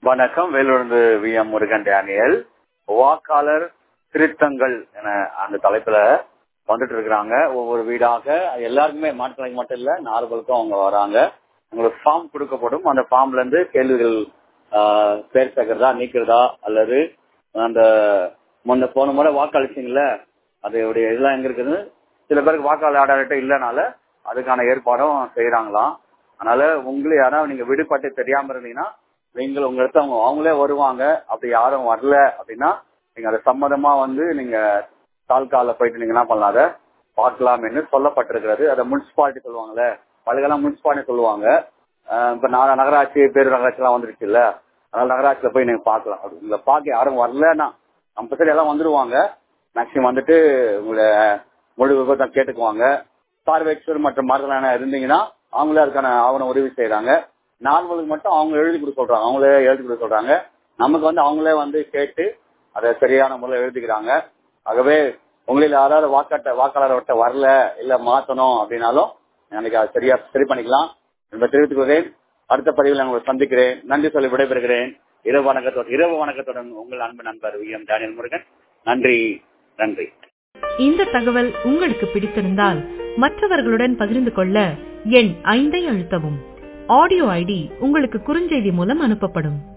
வணக்கம். வேலூர்ந்து V M. Murugan Daniel. வாக்காளர் திருத்தங்கள் என அந்த தலைப்புல வந்துட்டு இருக்கிறாங்க. ஒவ்வொரு வீடாக எல்லாருக்குமே மாற்றலைக்கு மட்டும் இல்ல, நார்மலுக்கும் அவங்க வராங்க. உங்களுக்கு ஃபார்ம் கொடுக்கப்படும். அந்த ஃபார்ம்ல இருந்து கேள்விகள் பேர் சேர்க்கிறதா நீக்கிறதா அல்லது அந்த போன முறை வாக்களிச்சிங்கல்ல அதோடைய இதெல்லாம் எங்க இருக்குன்னு சில பேருக்கு வாக்காளர் ஆதாரத்தை இல்லைனால அதுக்கான ஏற்பாடும் செய்யறாங்களாம். அதனால உங்களை யாராவது நீங்க விடுபட்டு தெரியாம இருந்தீங்கன்னா நீங்கள் உங்க இடத்த அவங்களே வருவாங்க. அப்படி யாரும் வரல அப்படின்னா நீங்க அதை சம்மதமா நீங்க தாலுகால போயிட்டு நீங்க என்ன பண்ணலாம், அதை பார்க்கலாம் என்று சொல்லப்பட்டிருக்கிறது. அதை முனிசிபாலிட்டி சொல்லுவாங்கல்ல, பழுகெல்லாம் முனிசிபாலிட்டி சொல்லுவாங்க. இப்ப நகராட்சி பேரூராட்சி எல்லாம் வந்துருச்சு இல்ல, அதனால நகராட்சியில போய் நீங்க பார்க்கலாம். அப்படி உங்களை பார்க்க யாரும் வரலன்னா கம்பல்சரி எல்லாம் வந்துருவாங்க. மேக்சிமம் வந்துட்டு உங்களை முழு விபரம் கேட்டுக்குவாங்க. பார்வையற்றோர் மற்றும் மாறுதலான இருந்தீங்கன்னா அவங்களே அதுக்கான ஆவணம் உதவி செய்யறாங்க. நார்மலுக்கு மட்டும் அவங்க எழுதி கொடுக்க சொல்றாங்க, அவங்களே எழுதி கொடுக்க சொல்றாங்க. நமக்கு அவங்களே கேட்டு அதை சரியான முறையில் எழுதிக்கிறாங்க. ஆகவே உங்களில் யாராவது வாக்காளர் வரல இல்ல மாத்தணும் அப்படின்னாலும் எனக்கு அதை சரியா சரி பண்ணிக்கலாம் என்பதை தெரிவித்துக் கொள்கிறேன். அடுத்த பதிவில் நான் உங்களை சந்திக்கிறேன். நன்றி சொல்லி விடைபெறுகிறேன். இரவு வணக்கத்துடன் உங்கள் அன்பு நண்பர் வி.எம். டேனியல் முருகன். நன்றி நன்றி. இந்த தகவல் உங்களுக்கு பிடித்திருந்தால் மற்றவர்களுடன் பகிர்ந்து கொள்ள எண் 5 அழுத்தவும். ஆடியோ ஐடி உங்களுக்கு குறுஞ்செய்தி மூலம் அனுப்பப்படும்.